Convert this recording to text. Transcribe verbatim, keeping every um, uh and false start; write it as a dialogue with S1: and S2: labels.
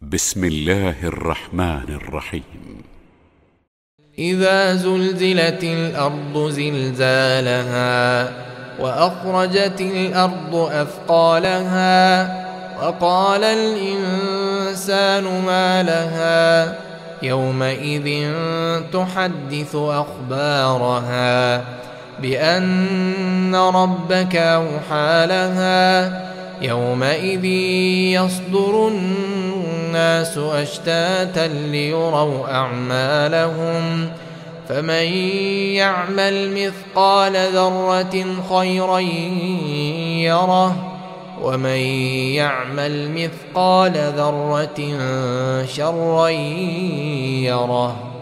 S1: بسم الله الرحمن الرحيم.
S2: إذا زلزلت الأرض زلزالها وأخرجت الأرض أثقالها وقال الإنسان ما لها يومئذ تحدث أخبارها بأن ربك أوحى لها يومئذ يصدر الناس أشتاتا ليروا أعمالهم فمن يعمل مثقال ذرة خيرا يره ومن يعمل مثقال ذرة شرا يره.